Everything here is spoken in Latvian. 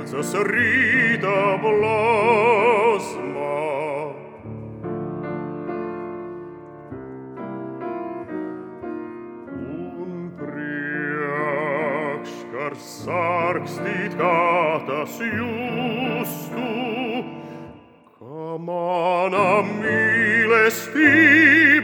Zasrita blasma. Un priekš, kar sarkstīt kā tas justu, ka mana mīlestība